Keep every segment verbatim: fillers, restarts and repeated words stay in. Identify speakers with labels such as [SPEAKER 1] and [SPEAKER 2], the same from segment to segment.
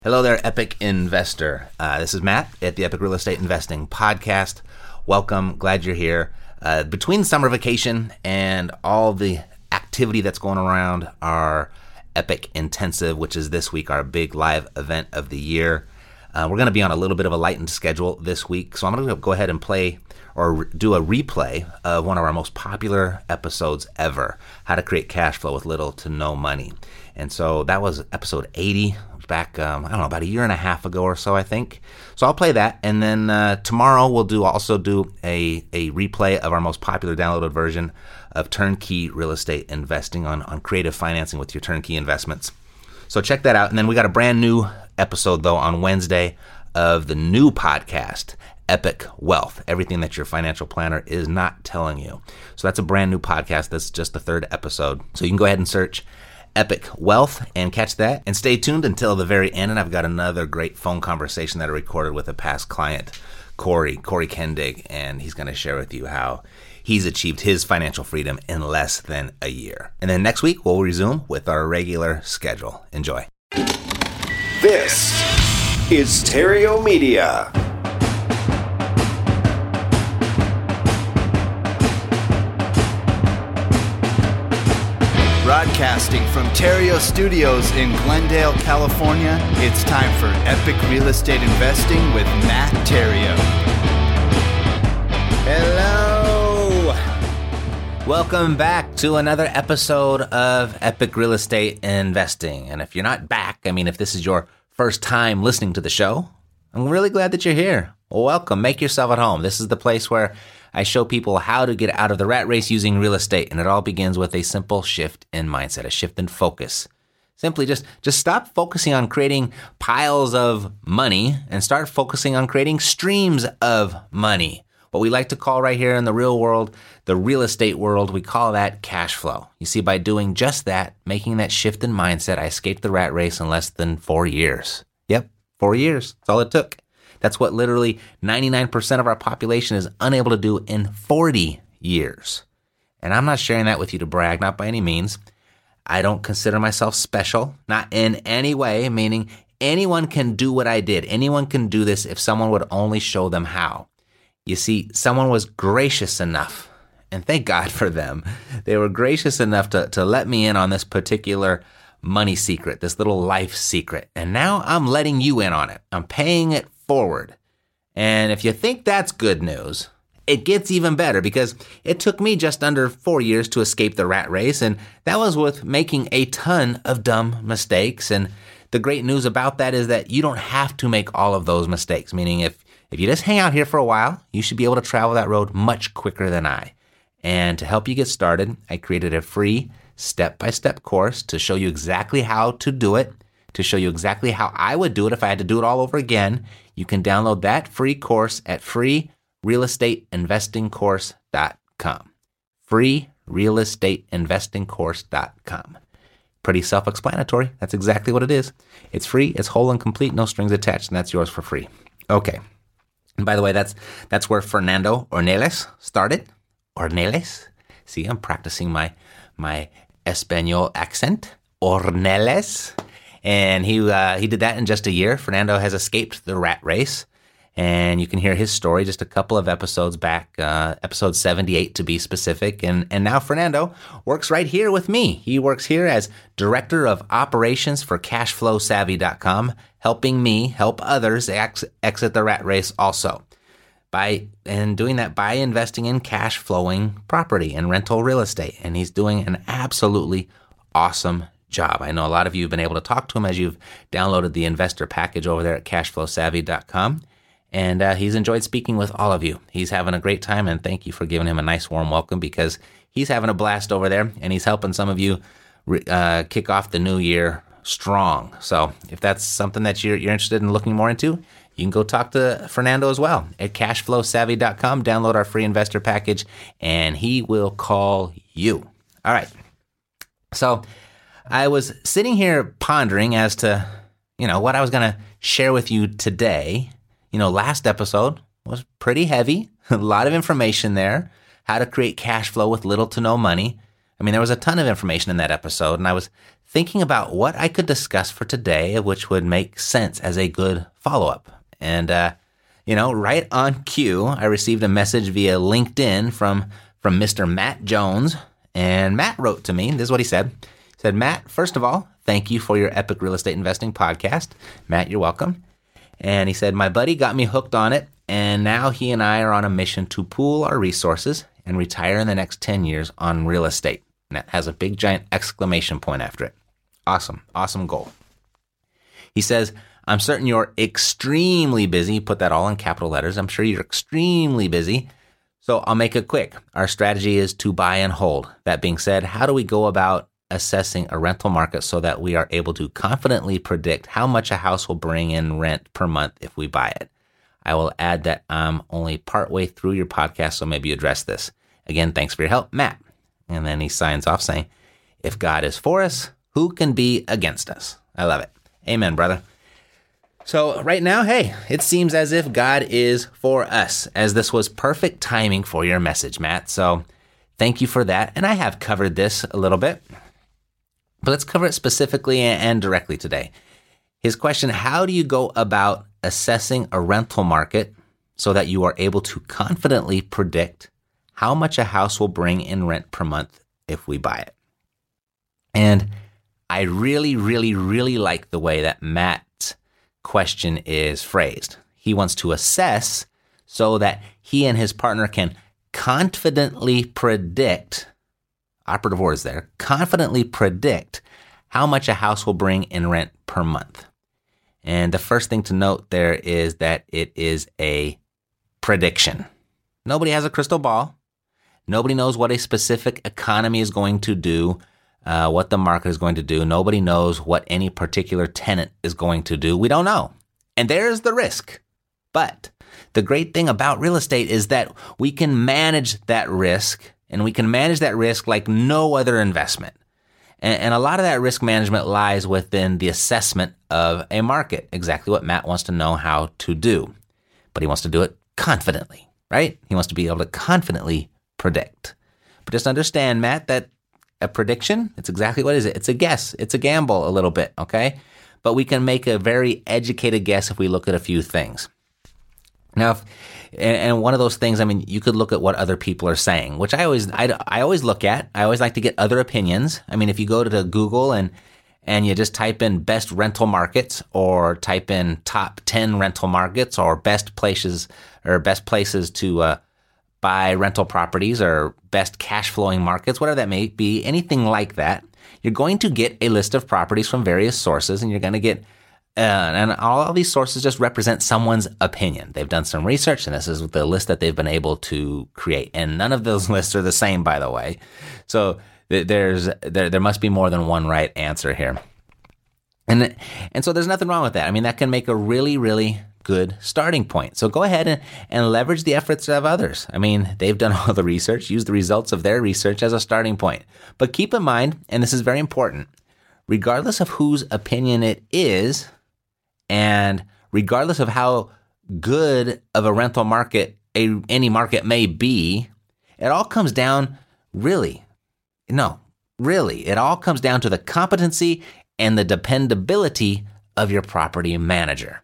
[SPEAKER 1] Hello there, Epic Investor. Uh, this is Matt at the Epic Real Estate Investing Podcast. Welcome. Glad you're here. Uh, between summer vacation and all the activity that's going around our Epic Intensive, which is this week our big live event of the year, uh, we're going to be on a little bit of a lightened schedule this week. So I'm going to go ahead and play or re- do a replay of one of our most popular episodes ever, How to Create Cash Flow with Little to No Money. And so that was episode eighty. Back, um, I don't know, about a year and a half ago or so, I think. So I'll play that, and then uh, tomorrow we'll do also do a, a replay of our most popular downloaded version of Turnkey Real Estate Investing on, on creative financing with your turnkey investments. So check that out. And then we got a brand new episode, though, on Wednesday of the new podcast, Epic Wealth, everything that your financial planner is not telling you. So that's a brand new podcast. That's just the third episode. So you can go ahead and search Epic Wealth and catch that, and stay tuned until the very end. And I've got another great phone conversation that I recorded with a past client, Corey, Corey Kendig, and he's going to share with you how he's achieved his financial freedom in less than a year. And then next week, we'll resume with our regular schedule. Enjoy.
[SPEAKER 2] This is Stereo Media.
[SPEAKER 3] Broadcasting from Terrio Studios in Glendale, California, it's time for Epic Real Estate Investing with Matt Terrio.
[SPEAKER 1] Hello! Welcome back to another episode of Epic Real Estate Investing. And if you're not back, I mean, if this is your first time listening to the show, I'm really glad that you're here. Welcome. Make yourself at home. This is the place where I show people how to get out of the rat race using real estate, and it all begins with a simple shift in mindset, a shift in focus. Simply just, just stop focusing on creating piles of money and start focusing on creating streams of money. What we like to call right here in the real world, the real estate world, we call that cash flow. You see, by doing just that, making that shift in mindset, I escaped the rat race in less than four years. Yep, four years. That's all it took. That's what literally ninety-nine percent of our population is unable to do in forty years. And I'm not sharing that with you to brag, not by any means. I don't consider myself special, not in any way, meaning anyone can do what I did. Anyone can do this if someone would only show them how. You see, someone was gracious enough, and thank God for them. They were gracious enough to, to let me in on this particular money secret, this little life secret. And now I'm letting you in on it. I'm paying it forward. And if you think that's good news, it gets even better, because it took me just under four years to escape the rat race, and that was with making a ton of dumb mistakes. And the great news about that is that you don't have to make all of those mistakes, meaning if, if you just hang out here for a while, you should be able to travel that road much quicker than I. And to help you get started, I created a free step-by-step course to show you exactly how to do it, to show you exactly how I would do it if I had to do it all over again. You can download that free course at free real estate investing course dot com. free real estate investing course dot com. Pretty self-explanatory. That's exactly what it is. It's free, it's whole and complete, no strings attached, and that's yours for free. Okay. And by the way, that's that's where Fernando Ornelas started. Ornelas. See, I'm practicing my my Espanol accent. Ornelas. And he uh, he did that in just a year. Fernando has escaped the rat race. And you can hear his story just a couple of episodes back, uh, episode seventy-eight to be specific. And, and now Fernando works right here with me. He works here as Director of Operations for cash flow savvy dot com, helping me help others ex- exit the rat race also. By and doing that by investing in cash flowing property and rental real estate. And he's doing an absolutely awesome job. I know a lot of you have been able to talk to him as you've downloaded the investor package over there at cash flow savvy dot com. And uh, he's enjoyed speaking with all of you. He's having a great time, and thank you for giving him a nice warm welcome, because he's having a blast over there, and he's helping some of you uh, kick off the new year strong. So if that's something that you're, you're interested in looking more into, you can go talk to Fernando as well at cash flow savvy dot com. Download our free investor package, and he will call you. All right. So I was sitting here pondering as to, you know, what I was going to share with you today. You know, last episode was pretty heavy, a lot of information there, how to create cash flow with little to no money. I mean, there was a ton of information in that episode, and I was thinking about what I could discuss for today, which would make sense as a good follow-up. And, uh, you know, right on cue, I received a message via LinkedIn from, from Mister Matt Jones, and Matt wrote to me. This is what he said. He said, Matt, first of all, thank you for your Epic Real Estate Investing podcast. Matt, you're welcome. And he said, my buddy got me hooked on it, and now he and I are on a mission to pool our resources and retire in the next ten years on real estate. And that has a big, giant exclamation point after it. Awesome. Awesome goal. He says, I'm certain you're extremely busy. Put that all in capital letters. I'm sure you're extremely busy. So I'll make it quick. Our strategy is to buy and hold. That being said, how do we go about assessing a rental market so that we are able to confidently predict how much a house will bring in rent per month if we buy it? I will add that I'm only partway through your podcast, so maybe address this. Again, thanks for your help, Matt. And then he signs off saying, if God is for us, who can be against us? I love it. Amen, brother. So right now, hey, it seems as if God is for us, as this was perfect timing for your message, Matt. So thank you for that. And I have covered this a little bit, but let's cover it specifically and directly today. His question, how do you go about assessing a rental market so that you are able to confidently predict how much a house will bring in rent per month if we buy it? And I really, really, really like the way that Matt's question is phrased. He wants to assess so that he and his partner can confidently predict, operative words there, confidently predict how much a house will bring in rent per month. And the first thing to note there is that it is a prediction. Nobody has a crystal ball. Nobody knows what a specific economy is going to do, uh, what the market is going to do. Nobody knows what any particular tenant is going to do. We don't know. And there's the risk. But the great thing about real estate is that we can manage that risk, and we can manage that risk like no other investment. And, and a lot of that risk management lies within the assessment of a market, exactly what Matt wants to know how to do. But he wants to do it confidently, right? He wants to be able to confidently predict. But just understand, Matt, that a prediction, it's exactly what is it? It's a guess. It's a gamble a little bit, okay? But we can make a very educated guess if we look at a few things. Now, if, and, and one of those things, I mean, you could look at what other people are saying, which I always, I, I always look at. I always like to get other opinions. I mean, if you go to the Google and and you just type in best rental markets, or type in top ten rental markets, or best places or best places to uh, buy rental properties, or best cash flowing markets, whatever that may be, anything like that, you're going to get a list of properties from various sources, and you're going to get Uh, and all of these sources just represent someone's opinion. They've done some research, and this is the list that they've been able to create. And none of those lists are the same, by the way. So th- there's there there must be more than one right answer here. And and so there's nothing wrong with that. I mean, that can make a really, really good starting point. So go ahead and, and leverage the efforts of others. I mean, they've done all the research. Use the results of their research as a starting point. But keep in mind, and this is very important, regardless of whose opinion it is, and regardless of how good of a rental market a, any market may be, it all comes down, really, no, really, it all comes down to the competency and the dependability of your property manager.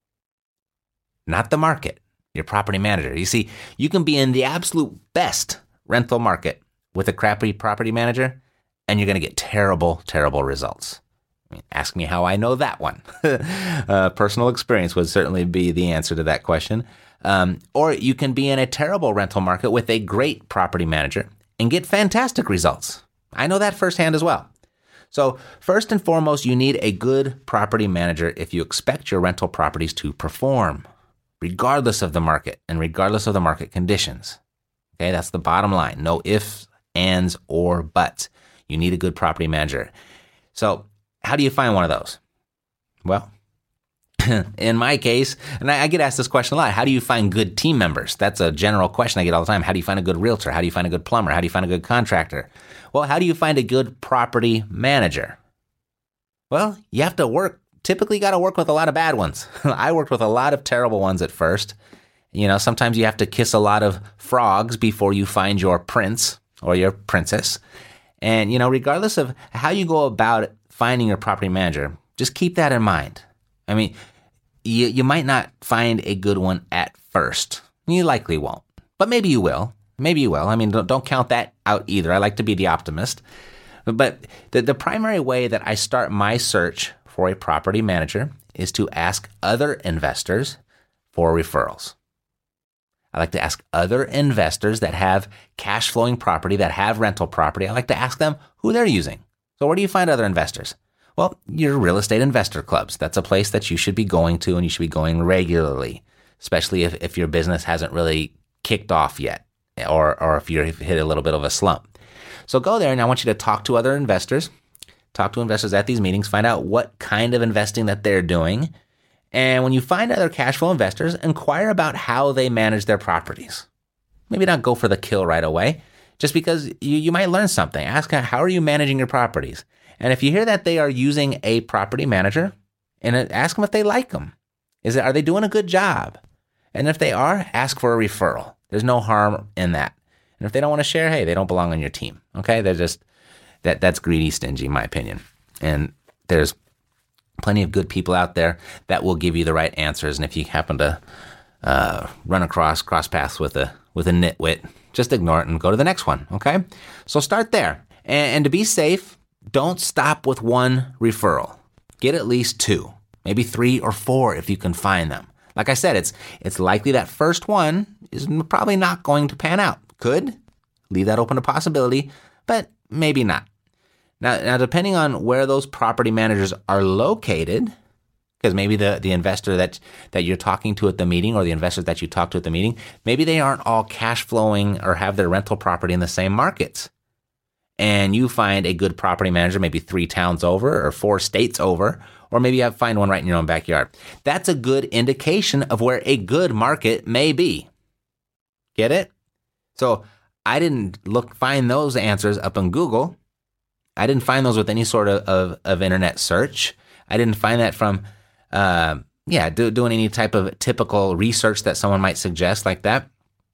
[SPEAKER 1] Not the market, your property manager. You see, you can be in the absolute best rental market with a crappy property manager, and you're going to get terrible, terrible results. I mean, ask me how I know that one. uh, personal experience would certainly be the answer to that question. Um, or you can be in a terrible rental market with a great property manager and get fantastic results. I know that firsthand as well. So first and foremost, you need a good property manager if you expect your rental properties to perform, regardless of the market and regardless of the market conditions. Okay, that's the bottom line. No ifs, ands, or buts. You need a good property manager. So how do you find one of those? Well, in my case, and I, I get asked this question a lot, how do you find good team members? That's a general question I get all the time. How do you find a good realtor? How do you find a good plumber? How do you find a good contractor? Well, how do you find a good property manager? Well, you have to work, typically got to work with a lot of bad ones. I worked with a lot of terrible ones at first. You know, sometimes you have to kiss a lot of frogs before you find your prince or your princess. And, you know, regardless of how you go about finding your property manager, just keep that in mind. I mean, you, you might not find a good one at first. You likely won't, but maybe you will. Maybe you will. I mean, don't, don't count that out either. I like to be the optimist. But the, the primary way that I start my search for a property manager is to ask other investors for referrals. I like to ask other investors that have cash flowing property, that have rental property. I like to ask them who they're using. So where do you find other investors? Well, your real estate investor clubs. That's a place that you should be going to, and you should be going regularly, especially if, if your business hasn't really kicked off yet, or, or if you've hit a little bit of a slump. So go there, and I want you to talk to other investors, talk to investors at these meetings, find out what kind of investing that they're doing. And when you find other cash flow investors, inquire about how they manage their properties. Maybe not go for the kill right away, just because you, you might learn something. Ask how are you managing your properties? And if you hear that they are using a property manager, and ask them if they like them. Is it, are they doing a good job? And if they are, ask for a referral. There's no harm in that. And if they don't want to share, hey, they don't belong on your team. Okay, they're just that that's greedy, stingy, in my opinion. And there's plenty of good people out there that will give you the right answers. And if you happen to uh, run across cross paths with a with a nitwit, just ignore it and go to the next one. Okay, so start there. And, and to be safe, don't stop with one referral. Get at least two, maybe three or four if you can find them. Like I said, it's it's likely that first one is probably not going to pan out. Could leave that open to possibility, but maybe not. Now, now depending on where those property managers are located, because maybe the, the investor that that you're talking to at the meeting, or the investors that you talk to at the meeting, maybe they aren't all cash flowing or have their rental property in the same markets. And you find a good property manager, maybe three towns over or four states over, or maybe you find one right in your own backyard. That's a good indication of where a good market may be. Get it? So I didn't look find those answers up on Google. I didn't find those with any sort of, of, of internet search. I didn't find that from, uh, yeah, do, doing any type of typical research that someone might suggest like that.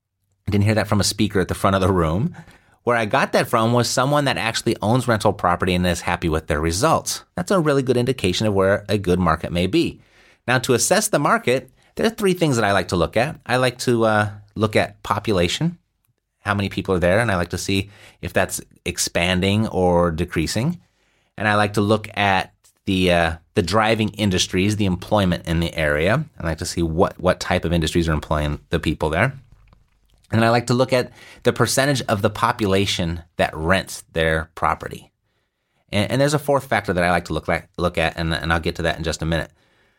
[SPEAKER 1] I didn't hear that from a speaker at the front of the room. Where I got that from was someone that actually owns rental property and is happy with their results. That's a really good indication of where a good market may be. Now, to assess the market, there are three things that I like to look at. I like to uh, look at population, how many people are there, and I like to see if that's expanding or decreasing. And I like to look at the uh, the driving industries, the employment in the area. I like to see what, what type of industries are employing the people there. And I like to look at the percentage of the population that rents their property. And, and there's a fourth factor that I like to look at, look at and, and I'll get to that in just a minute.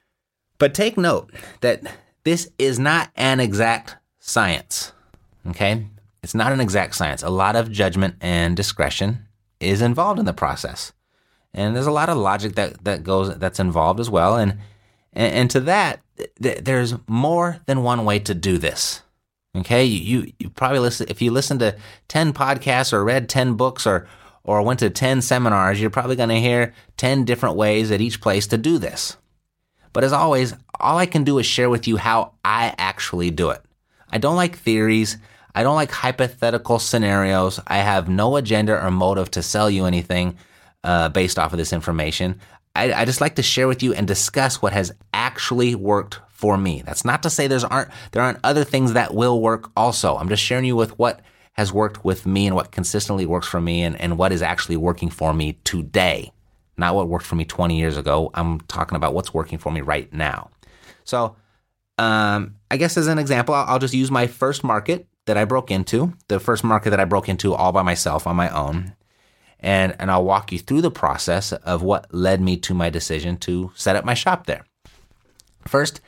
[SPEAKER 1] But take note that this is not an exact science, okay? It's not an exact science. A lot of judgment and discretion is involved in the process. And there's a lot of logic that, that goes that's involved as well. And, and, and to that, th- there's more than one way to do this. Okay, you, you you probably listen, if you listen to ten podcasts or read ten books or or went to ten seminars, you're probably going to hear ten different ways at each place to do this. But as always, all I can do is share with you how I actually do it. I don't like theories. I don't like hypothetical scenarios. I have no agenda or motive to sell you anything uh, based off of this information. I, I just like to share with you and discuss what has actually worked for me. That's not to say there's aren't there aren't other things that will work also. I'm just sharing you with what has worked with me and what consistently works for me and, and what is actually working for me today. Not what worked for me twenty years ago. I'm talking about what's working for me right now. So um, I guess as an example, I'll, I'll just use my first market that I broke into, the first market that I broke into all by myself on my own. And, and I'll walk you through the process of what led me to my decision to set up my shop there. First,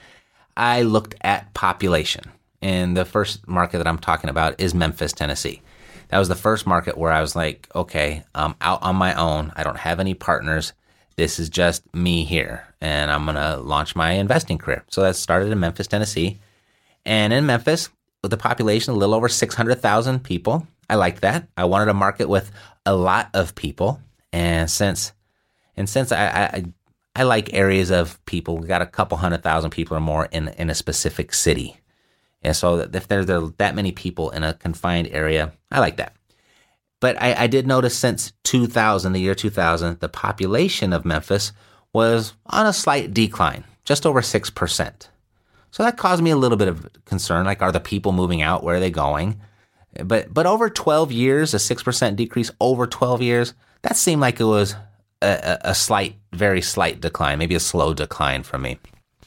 [SPEAKER 1] I looked at population, and the first market that I'm talking about is Memphis, Tennessee. That was the first market where I was like, okay, I'm out on my own. I don't have any partners. This is just me here, and I'm going to launch my investing career. So that started in Memphis, Tennessee. And in Memphis, with the population, a little over six hundred thousand people, I liked that. I wanted a market with a lot of people. And since and since I, I I like areas of people. We got a couple hundred thousand people or more in, in a specific city. And so if there, there are that many people in a confined area, I like that. but I, I did notice since two thousand, the year two thousand, the population of Memphis was on a slight decline, just over six percent. So that caused me a little bit of concern, like are the people moving out? Where are they going? But but over twelve years, a six percent decrease over twelve years, that seemed like it was a, a slight, very slight decline, maybe a slow decline for me.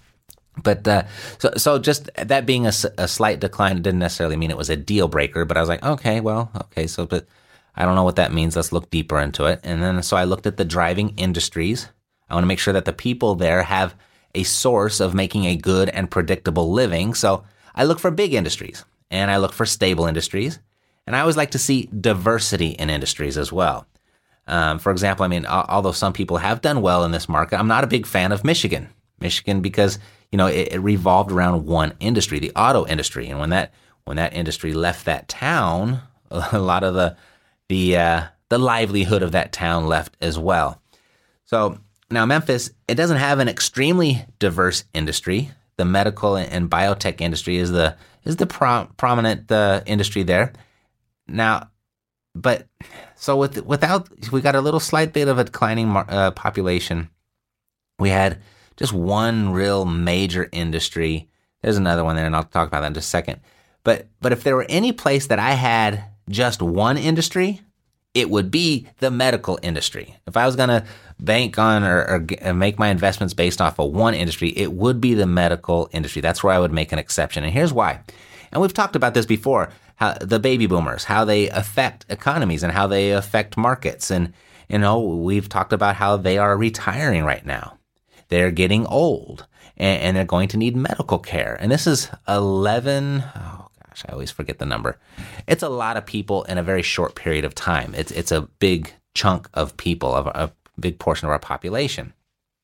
[SPEAKER 1] But uh, so so just that being a, a slight decline, it didn't necessarily mean it was a deal breaker. But I was like, okay, well, okay, so but I don't know what that means. Let's look deeper into it. And then so I looked at the driving industries. I want to make sure that the people there have a source of making a good and predictable living. So I look for big industries and I look for stable industries. And I always like to see diversity in industries as well. Um, for example, I mean, although some people have done well in this market, I'm not a big fan of Michigan. Michigan because, you know, it, it revolved around one industry, the auto industry. And when that when that industry left that town, a lot of the the uh, the livelihood of that town left as well. So now Memphis, it doesn't have an extremely diverse industry. The medical and biotech industry is the is the pro- prominent uh, industry there. Now, but so with without we got a little slight bit of a declining uh, population. We had just one real major industry. There's another one there, and I'll talk about that in just a second. But but if there were any place that I had just one industry, it would be the medical industry. If I was going to bank on or, or make my investments based off of one industry, it would be the medical industry. That's where I would make an exception. And here's why. And we've talked about this before, how the baby boomers, how they affect economies and how they affect markets. And, you know, we've talked about how they are retiring right now. They're getting old and, and they're going to need medical care. And this is eleven, oh gosh, I always forget the number. It's a lot of people in a very short period of time. It's it's a big chunk of people, of a big portion of our population.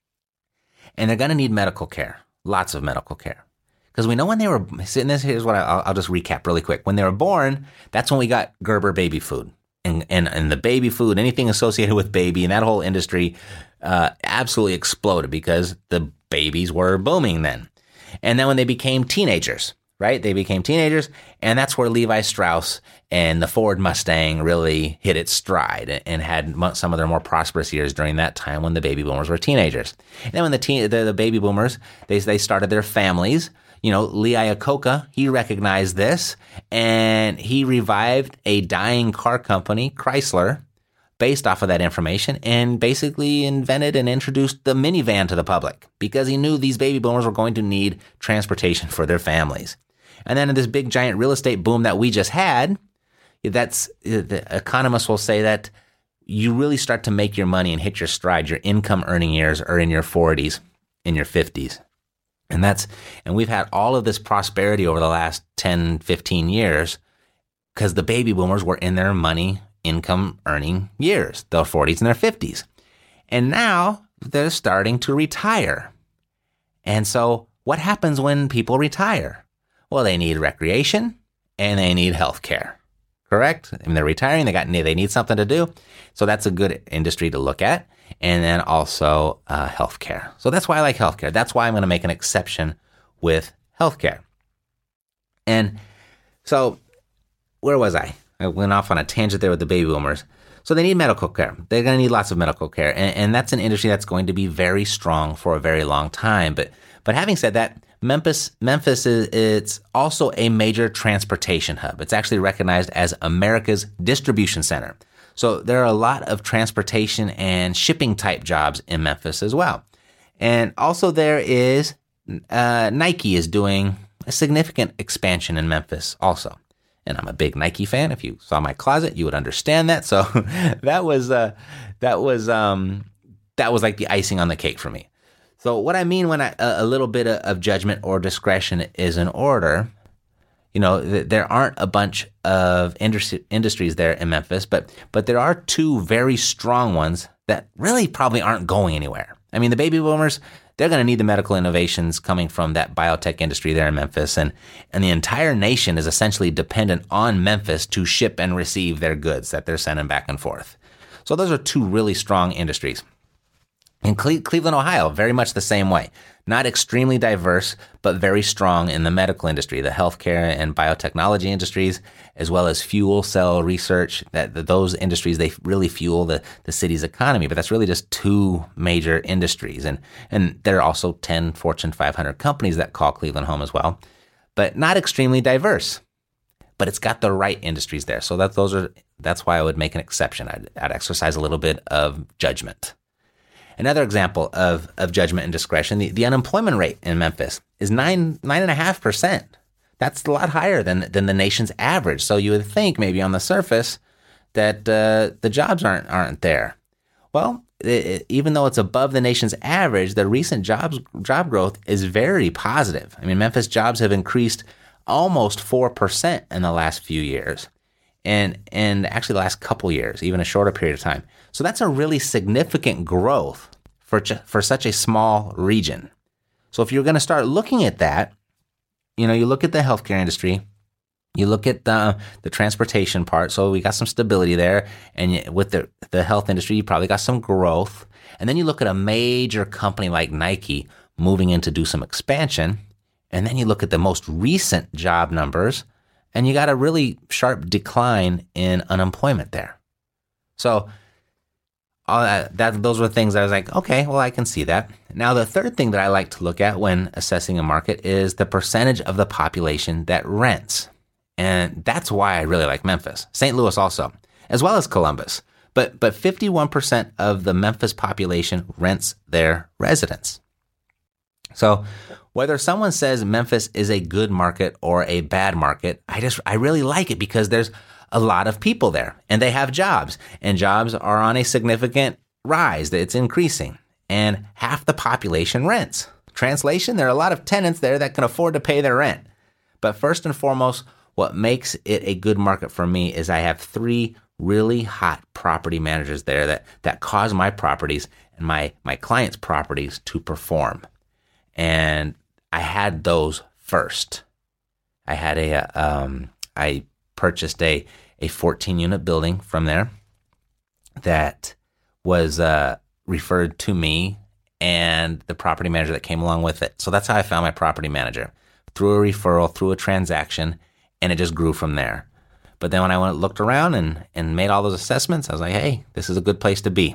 [SPEAKER 1] And they're going to need medical care, lots of medical care. Because we know when they were, sitting this, here's what I, I'll, I'll just recap really quick. When they were born, that's when we got Gerber baby food. And, and, and the baby food, anything associated with baby and that whole industry uh, absolutely exploded because the babies were booming then. And then when they became teenagers, right? They became teenagers, and that's where Levi Strauss and the Ford Mustang really hit its stride and had some of their more prosperous years during that time when the baby boomers were teenagers. And then when the teen, the, the baby boomers, they they started their families. You know, Lee Iacocca, he recognized this, and he revived a dying car company, Chrysler, based off of that information, and basically invented and introduced the minivan to the public because he knew these baby boomers were going to need transportation for their families. And then in this big giant real estate boom that we just had, that's the economists will say that you really start to make your money and hit your stride. Your income earning years are in your forties, in your fifties. And that's, and we've had all of this prosperity over the last ten, fifteen years because the baby boomers were in their money income earning years, their forties and their fifties. And now they're starting to retire. And so what happens when people retire? Well, they need recreation and they need health care. Correct? I mean, they're retiring, they got they need something to do. So that's a good industry to look at. And then also uh, healthcare. So that's why I like healthcare. That's why I'm going to make an exception with healthcare. And so where was I? I went off on a tangent there with the baby boomers. So they need medical care. They're going to need lots of medical care. And, and that's an industry that's going to be very strong for a very long time. But but having said that, Memphis Memphis is it's also a major transportation hub. It's actually recognized as America's distribution center. So there are a lot of transportation and shipping type jobs in Memphis as well. And also there is, uh, Nike is doing a significant expansion in Memphis also. And I'm a big Nike fan. If you saw my closet, you would understand that. So that was, uh, that was, um, that was like the icing on the cake for me. So what I mean when I, a, a little bit of judgment or discretion is in order, you know, th- there aren't a bunch of industri- industries there in Memphis, but but there are two very strong ones that really probably aren't going anywhere. I mean, the baby boomers, they're going to need the medical innovations coming from that biotech industry there in Memphis, and, and the entire nation is essentially dependent on Memphis to ship and receive their goods that they're sending back and forth. So those are two really strong industries. In Cle- Cleveland, Ohio, very much the same way. Not extremely diverse, but very strong in the medical industry, the healthcare and biotechnology industries, as well as fuel cell research. That, that those industries, they really fuel the, the city's economy. But that's really just two major industries. And, and there are also ten Fortune five hundred companies that call Cleveland home as well, but not extremely diverse. But it's got the right industries there. So that those are that's why I would make an exception. I'd, I'd exercise a little bit of judgment. Another example of, of judgment and discretion, the, the unemployment rate in Memphis is nine, nine and a half percent. That's a lot higher than, than the nation's average. So you would think maybe on the surface that uh, the jobs aren't, aren't there. Well, it, even though it's above the nation's average, the recent jobs, job growth is very positive. I mean, Memphis jobs have increased almost four percent in the last few years. And, and actually the last couple years, even a shorter period of time. So that's a really significant growth for, for such a small region. So if you're going to start looking at that, you know, you look at the healthcare industry, you look at the the transportation part. So we got some stability there. And with the, the health industry, you probably got some growth. And then you look at a major company like Nike moving in to do some expansion. And then you look at the most recent job numbers, and you got a really sharp decline in unemployment there. So all that, that those were things I was like, okay, well, I can see that. Now, the third thing that I like to look at when assessing a market is the percentage of the population that rents. And that's why I really like Memphis. Saint Louis also, as well as Columbus. But but fifty-one percent of the Memphis population rents their residence. So whether someone says Memphis is a good market or a bad market, I just I really like it because there's a lot of people there and they have jobs, and jobs are on a significant rise. It's increasing, and half the population rents. Translation, there are a lot of tenants there that can afford to pay their rent. But first and foremost, what makes it a good market for me is I have three really hot property managers there that, that cause my properties and my, my clients' properties to perform. And I had those first. I had a, um, I purchased a, a fourteen unit building from there that was uh, referred to me and the property manager that came along with it. So that's how I found my property manager, through a referral, through a transaction, and it just grew from there. But then when I went looked around and, and made all those assessments, I was like, hey, this is a good place to be.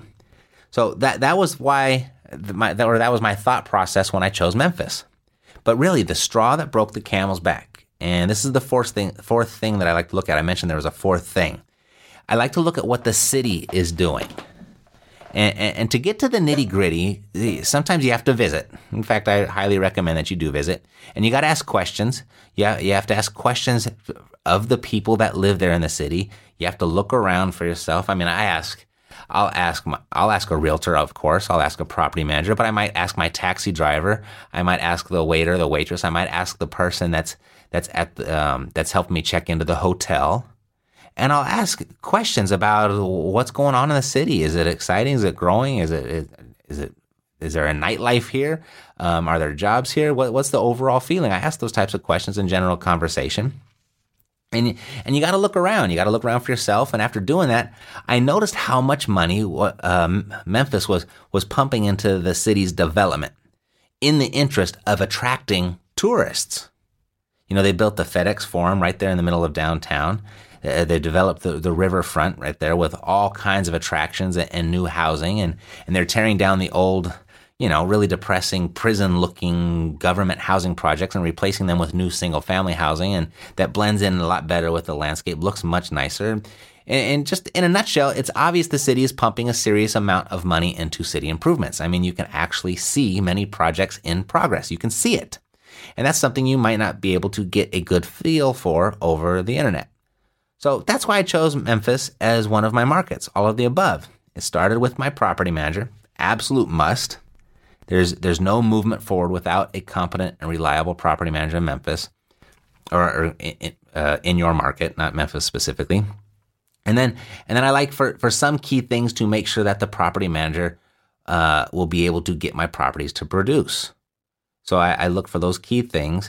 [SPEAKER 1] So that that was why my that, or that was my thought process when I chose Memphis. But really, the straw that broke the camel's back, and this is the fourth thing, fourth thing that I like to look at. I mentioned there was a fourth thing. I like to look at what the city is doing. And, and, and to get to the nitty gritty, sometimes you have to visit. In fact, I highly recommend that you do visit. And you got to ask questions. Yeah, you have to ask questions of the people that live there in the city. You have to look around for yourself. I mean, I ask, I'll ask, my, I'll ask a realtor, of course. I'll ask a property manager, but I might ask my taxi driver. I might ask the waiter, the waitress. I might ask the person that's that's at the, um, that's helping me check into the hotel. And I'll ask questions about what's going on in the city. Is it exciting? Is it growing? Is it is it is there a nightlife here? Um, are there jobs here? What, what's the overall feeling? I ask those types of questions in general conversation. And and you got to look around. You got to look around for yourself. And after doing that, I noticed how much money um, Memphis was was pumping into the city's development in the interest of attracting tourists. You know, they built the FedEx Forum right there in the middle of downtown. Uh, they developed the, the riverfront right there with all kinds of attractions and, and new housing. And, and they're tearing down the old, you know, really depressing prison-looking government housing projects and replacing them with new single-family housing. And that blends in a lot better with the landscape, looks much nicer. And, and just in a nutshell, it's obvious the city is pumping a serious amount of money into city improvements. I mean, you can actually see many projects in progress. You can see it. And that's something you might not be able to get a good feel for over the internet. So that's why I chose Memphis as one of my markets, all of the above. It started with my property manager, absolute must. There's there's no movement forward without a competent and reliable property manager in Memphis, or, or in, uh, in your market, not Memphis specifically. And then and then I like for, for some key things to make sure that the property manager uh, will be able to get my properties to produce. So I, I look for those key things,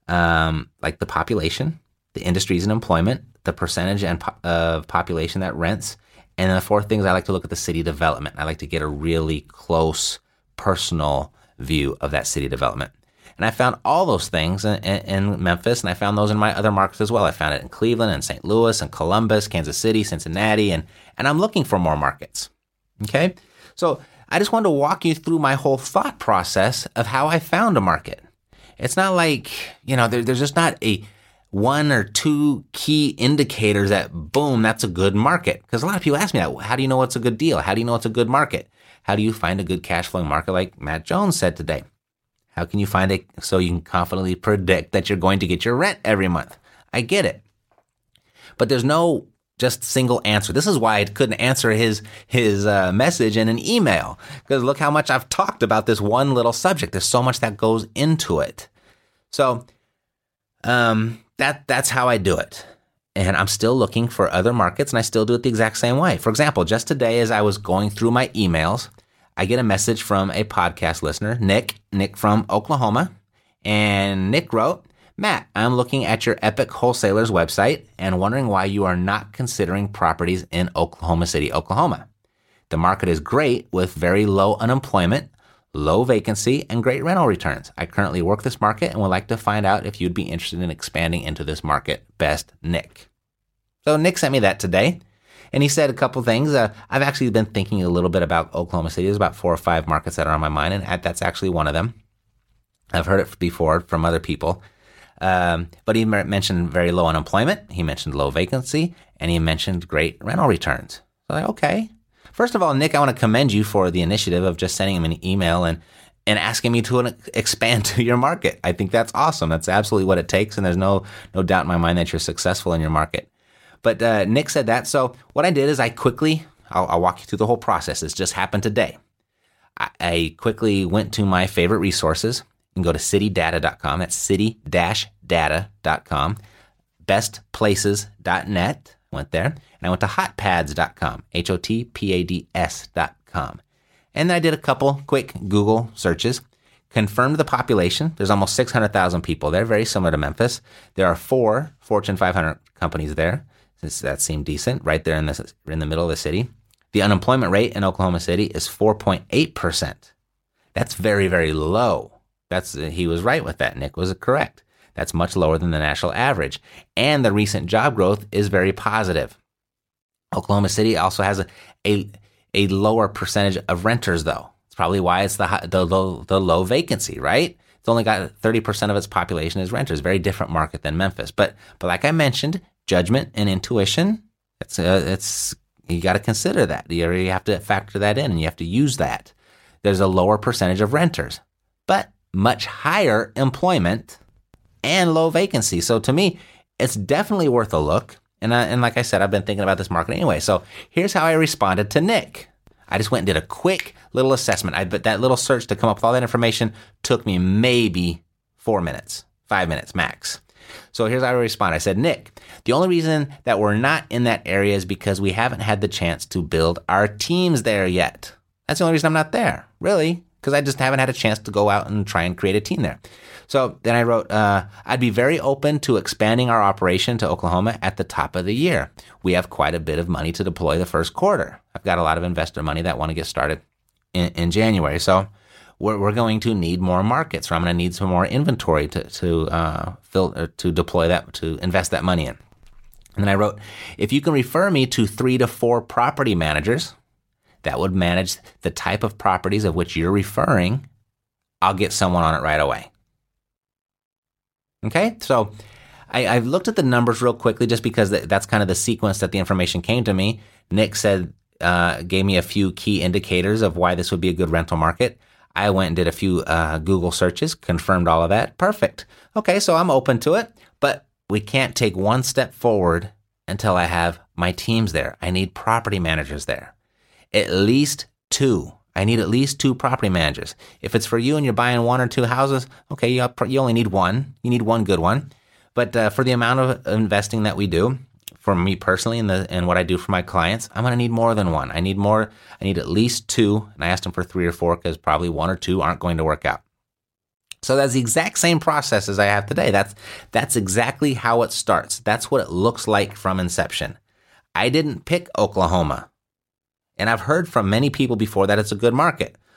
[SPEAKER 1] um, like the population, the industries and employment, the percentage and po- of population that rents. And then the fourth thing is I like to look at the city development. I like to get a really close, personal view of that city development. And I found all those things in, in, in Memphis, and I found those in my other markets as well. I found it in Cleveland and Saint Louis and Columbus, Kansas City, Cincinnati, and, and I'm looking for more markets. Okay? So I just wanted to walk you through my whole thought process of how I found a market. It's not like, you know, there, there's just not a one or two key indicators that, boom, that's a good market. Because a lot of people ask me that. How do you know what's a good deal? How do you know it's a good market? How do you find a good cash flowing market like Matt Jones said today? How can you find it so you can confidently predict that you're going to get your rent every month? I get it. But there's no just single answer. This is why I couldn't answer his his uh, message in an email. Because look how much I've talked about this one little subject. There's so much that goes into it. So um, that that's how I do it. And I'm still looking for other markets, and I still do it the exact same way. For example, just today as I was going through my emails, I get a message from a podcast listener, Nick, Nick from Oklahoma. And Nick wrote, Matt, I'm looking at your Epic Wholesalers website and wondering why you are not considering properties in Oklahoma City, Oklahoma. The market is great with very low unemployment, low vacancy, and great rental returns. I currently work this market and would like to find out if you'd be interested in expanding into this market. Best, Nick. So Nick sent me that today. And he said a couple things. Uh, I've actually been thinking a little bit about Oklahoma City. There's about four or five markets that are on my mind, and that's actually one of them. I've heard it before from other people. Um, but he mentioned very low unemployment. He mentioned low vacancy, and he mentioned great rental returns. So like, okay. First of all, Nick, I want to commend you for the initiative of just sending him an email and, and asking me to expand to your market. I think that's awesome. That's absolutely what it takes, and there's no no doubt in my mind that you're successful in your market. But uh, Nick said that. So what I did is I quickly, I'll, I'll walk you through the whole process. This just happened today. I, I quickly went to my favorite resources and go to city data dot com. That's city dash data dot com. best places dot net. Went there. And I went to hotpads dot com. H O T P A D S dot com. And I did a couple quick Google searches. Confirmed the population. There's almost six hundred thousand people there, very similar to Memphis. There are four Fortune five hundred companies there. That seemed decent, right there in the, in the middle of the city. The unemployment rate in Oklahoma City is four point eight percent. That's very, very low. That's he was right with that. Nick was correct. That's much lower than the national average. And the recent job growth is very positive. Oklahoma City also has a a, a lower percentage of renters, though. It's probably why it's the, high, the, low, the low vacancy, right? It's only got thirty percent of its population is renters. Very different market than Memphis. But but like I mentioned, judgment and intuition, it's uh, it's you got to consider that. You, you have to factor that in, and you have to use that. There's a lower percentage of renters, but much higher employment and low vacancy. So to me, it's definitely worth a look. And I, and like I said, I've been thinking about this market anyway. So here's how I responded to Nick. I just went and did a quick little assessment. I bet that little search to come up with all that information took me maybe four minutes, five minutes max. So here's how I respond. I said, Nick, the only reason that we're not in that area is because we haven't had the chance to build our teams there yet. That's the only reason I'm not there, really, because I just haven't had a chance to go out and try and create a team there. So then I wrote, uh, I'd be very open to expanding our operation to Oklahoma at the top of the year. We have quite a bit of money to deploy the first quarter. I've got a lot of investor money that want to get started in, in January. So we're, we're going to need more markets, or I'm going to need some more inventory to to uh, fill uh, to deploy that, to invest that money in. And then I wrote, if you can refer me to three to four property managers that would manage the type of properties of which you're referring, I'll get someone on it right away. Okay, so I, I've looked at the numbers real quickly just because that's kind of the sequence that the information came to me. Nick said, uh, gave me a few key indicators of why this would be a good rental market. I went and did a few uh, Google searches, confirmed all of that. Perfect. Okay, so I'm open to it, but we can't take one step forward until I have my teams there. I need property managers there. At least two. I need at least two property managers. If it's for you and you're buying one or two houses, okay, you, you only need one. You need one good one. But uh, for the amount of investing that we do, for me personally and, the, and what I do for my clients, I'm going to need more than one. I need more. I need at least two. And I asked them for three or four because probably one or two aren't going to work out. So that's the exact same process as I have today. That's that's exactly how it starts. That's what it looks like from inception. I didn't pick Oklahoma. And I've heard from many people before that it's a good market.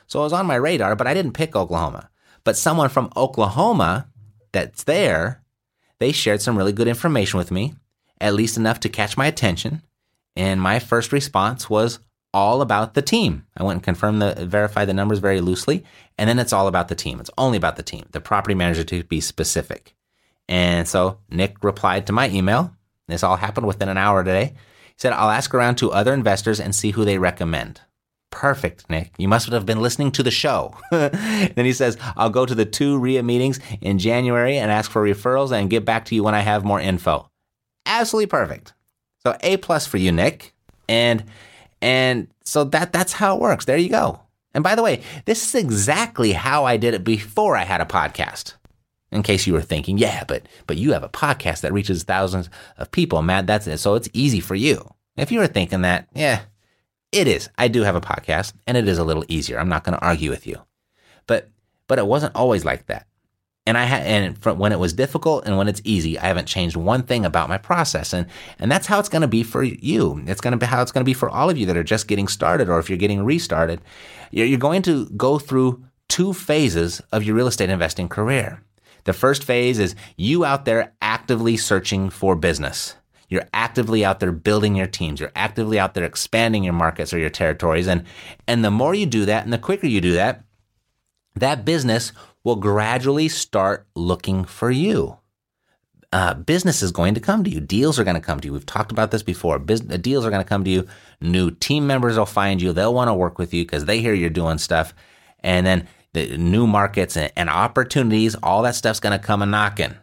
[SPEAKER 1] So it was on my radar, but I didn't pick Oklahoma. But someone from Oklahoma that's there, they shared some really good information with me, at least enough to catch my attention. And my first response was all about the team. I went and confirmed the, verified the numbers very loosely. And then it's all about the team. It's only about the team, the property manager to be specific. And so Nick replied to my email. This all happened within an hour today. He said, I'll ask around to other investors and see who they recommend. Perfect, Nick. You must have been listening to the show. Then he says, I'll go to the two R I A meetings in January and ask for referrals and get back to you when I have more info. Absolutely perfect. So A plus for you, Nick. And and so that that's how it works. There you go. And by the way, this is exactly how I did it before I had a podcast. In case you were thinking, yeah, but but you have a podcast that reaches thousands of people, Matt. That's it. So it's easy for you. If you were thinking that, yeah, it is. I do have a podcast, and it is a little easier. I'm not going to argue with you, but but it wasn't always like that. And I had, and from when it was difficult and when it's easy, I haven't changed one thing about my process, and and that's how it's going to be for you. It's going to be how it's going to be for all of you that are just getting started, or if you're getting restarted. You're, you're going to go through two phases of your real estate investing career. The first phase is you out there actively searching for business. You're actively out there building your teams. You're actively out there expanding your markets or your territories. And, and the more you do that and the quicker you do that, that business will gradually start looking for you. Uh, business is going to come to you. Deals are going to come to you. We've talked about this before. Business, deals are going to come to you. New team members will find you. They'll want to work with you because they hear you're doing stuff. And then the new markets and, and opportunities, all that stuff's going to come a knocking.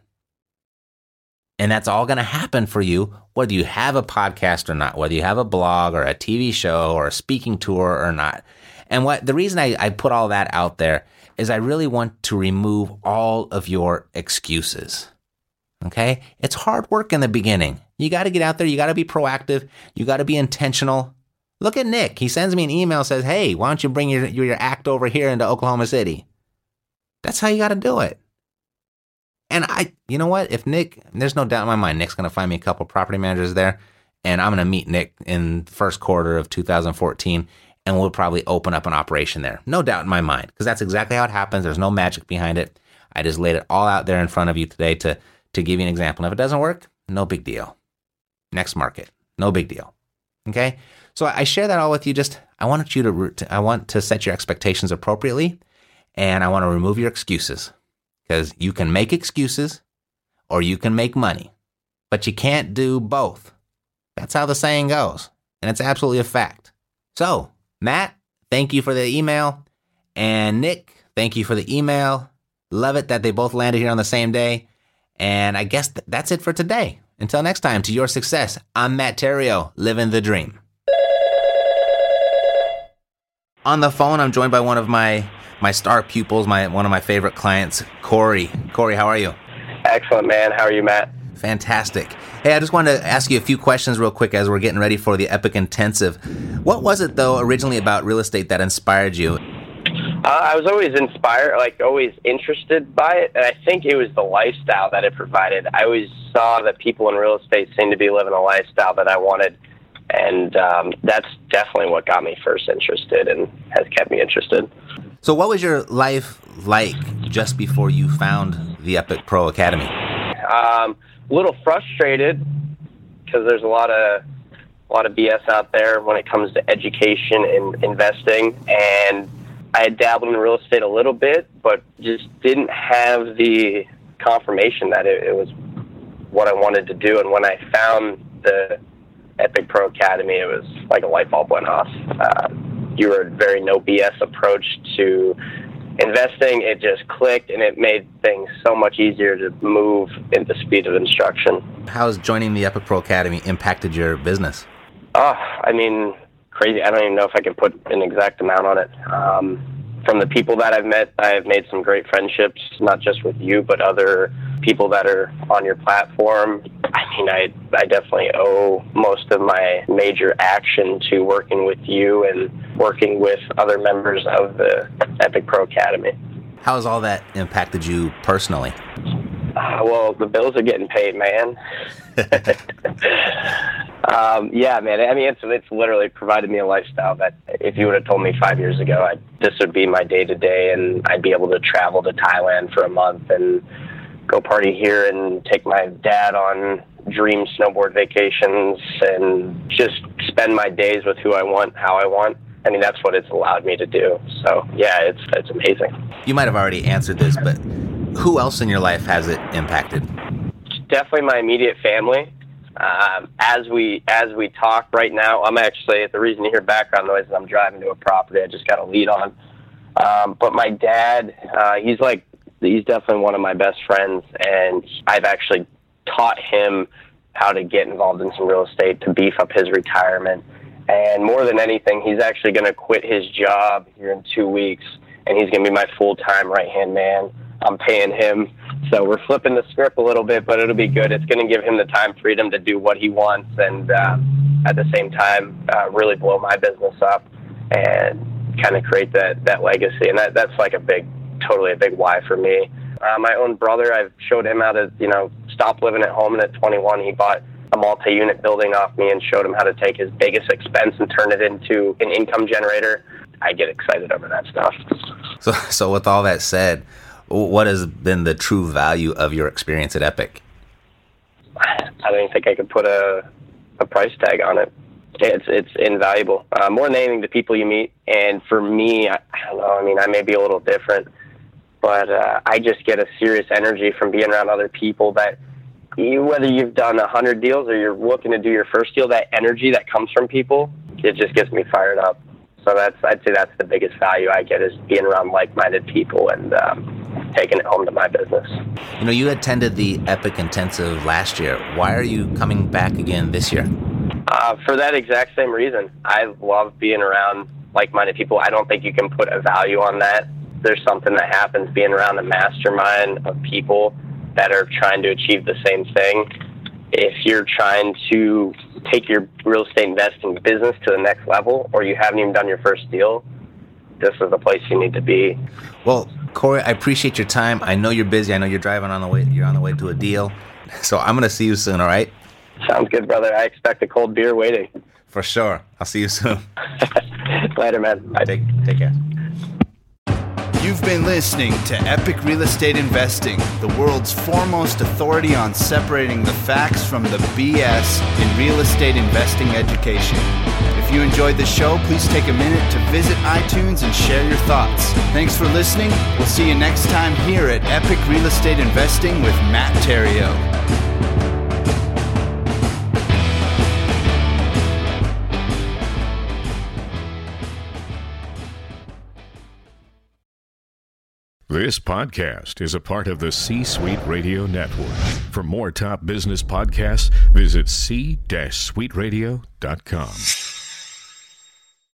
[SPEAKER 1] And that's all going to happen for you, whether you have a podcast or not, whether you have a blog or a T V show or a speaking tour or not. And what the reason I, I put all that out there is I really want to remove all of your excuses. Okay? It's hard work in the beginning. You got to get out there. You got to be proactive. You got to be intentional. Look at Nick. He sends me an email, says, hey, why don't you bring your, your, your act over here into Oklahoma City? That's how you got to do it. And I, you know what? If Nick, there's no doubt in my mind, Nick's going to find me a couple property managers there, and I'm going to meet Nick in the first quarter of two thousand fourteen, and we'll probably open up an operation there. No doubt in my mind, because that's exactly how it happens. There's no magic behind it. I just laid it all out there in front of you today to, to give you an example. And if it doesn't work, no big deal. Next market, no big deal. Okay? So I share that all with you. Just, I want you to, I want to set your expectations appropriately, and I want to remove your excuses. Because you can make excuses or you can make money, but you can't do both. That's how the saying goes, and it's absolutely a fact. So, Matt, thank you for the email, and Nick, thank you for the email. Love it that they both landed here on the same day, and I guess th- that's it for today. Until next time, to your success, I'm Matt Theriault, living the dream. On the phone, I'm joined by one of my my star pupils, my one of my favorite clients, Corey. Corey, how are you?
[SPEAKER 4] Excellent, man. How are you, Matt?
[SPEAKER 1] Fantastic. Hey, I just wanted to ask you a few questions real quick as we're getting ready for the Epic Intensive. What was it, though, originally about real estate that inspired you?
[SPEAKER 4] Uh, I was always inspired, like always interested by it, and I think it was the lifestyle that it provided. I always saw that people in real estate seemed to be living a lifestyle that I wanted, and um, that's definitely what got me first interested and has kept me interested.
[SPEAKER 1] So what was your life like just before you found the Epic Pro Academy?
[SPEAKER 4] Um, a little frustrated because there's a lot of a lot of B S out there when it comes to education and investing, and I had dabbled in real estate a little bit, but just didn't have the confirmation that it, it was what I wanted to do. And when I found the Epic Pro Academy, it was like a light bulb went off. Uh, you were a very no B S approach to investing. It just clicked, and it made things so much easier to move into speed of instruction.
[SPEAKER 1] How has joining the Epic Pro Academy impacted your business?
[SPEAKER 4] Oh, I mean, crazy. I don't even know if I can put an exact amount on it. Um, from the people that I've met, I've made some great friendships, not just with you, but other people that are on your platform. I mean, I, I definitely owe most of my major action to working with you and working with other members of the Epic Pro Academy.
[SPEAKER 1] How has all that impacted you personally?
[SPEAKER 4] Uh, well, the bills are getting paid, man. Um, yeah, man. I mean, it's it's literally provided me a lifestyle that if you would have told me five years ago, I, this would be my day to day, and I'd be able to travel to Thailand for a month and go party here and take my dad on dream snowboard vacations and just spend my days with who I want, how I want. I mean, that's what it's allowed me to do. So yeah, it's it's amazing.
[SPEAKER 1] You might have already answered this, but who else in your life has it impacted?
[SPEAKER 4] Definitely my immediate family. Um, as we as we talk right now, I'm actually, the reason you hear background noise is I'm driving to a property I just got a lead on. Um, but my dad, uh, he's like, he's definitely one of my best friends, and I've actually taught him how to get involved in some real estate to beef up his retirement. And more than anything, he's actually going to quit his job here in two weeks, and he's going to be my full-time right-hand man. I'm paying him. So we're flipping the script a little bit, but it'll be good. It's going to give him the time freedom to do what he wants, and uh, at the same time, uh, really blow my business up and kind of create that, that legacy. And that, that's like a big, totally a big why for me. Uh, my own brother, I've showed him how to, you know, stop living at home, and at twenty-one, he bought a multi-unit building off me and showed him how to take his biggest expense and turn it into an income generator. I get excited over that stuff.
[SPEAKER 1] So, so with all that said, what has been the true value of your experience at Epic?
[SPEAKER 4] I don't think I could put a a price tag on it. It's it's invaluable. Uh, more than anything, the people you meet. And for me, I, I don't know, I mean, I may be a little different, but uh, I just get a serious energy from being around other people that, you, whether you've done a hundred deals or you're looking to do your first deal, that energy that comes from people, it just gets me fired up. So that's, I'd say that's the biggest value I get, is being around like-minded people and um, taking it home to my business.
[SPEAKER 1] You know, you attended the Epic Intensive last year. Why are you coming back again this year?
[SPEAKER 4] Uh, for that exact same reason. I love being around like-minded people. I don't think you can put a value on that. There's something that happens being around a mastermind of people that are trying to achieve the same thing. If you're trying to take your real estate investing business to the next level, or you haven't even done your first deal, this is the place you need to be.
[SPEAKER 1] Well, Corey, I appreciate your time. I know you're busy. I know you're driving on the way. You're on the way to a deal. So I'm going to see you soon, all right?
[SPEAKER 4] Sounds good, brother. I expect a cold beer waiting.
[SPEAKER 1] For sure. I'll see you soon.
[SPEAKER 4] Later, man. Bye.
[SPEAKER 1] Take, take care.
[SPEAKER 3] You've been listening to Epic Real Estate Investing, the world's foremost authority on separating the facts from the B S in real estate investing education. If you enjoyed the show, please take a minute to visit iTunes and share your thoughts. Thanks for listening. We'll see you next time here at Epic Real Estate Investing with Matt Theriault.
[SPEAKER 5] This podcast is a part of the C-Suite Radio Network. For more top business podcasts, visit c suite radio dot com.